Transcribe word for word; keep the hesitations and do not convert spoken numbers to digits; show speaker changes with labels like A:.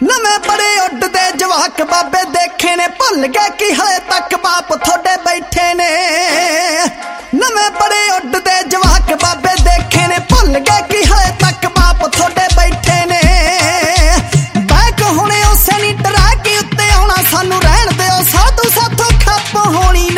A: नवे बड़े उड्डदे जवाक बाबे देखे ने, भुल गए कि हले तक बाप थोड़े बैठे ने। नवे बड़े उड्डदे जवाक बाबे देखे ने, भुल गए कि हले तक बाप थोड़े बैठे ने। बैक होने उसे नहीं डरा के उत्ते आना, सानू रहन दे साधु साथों खप होनी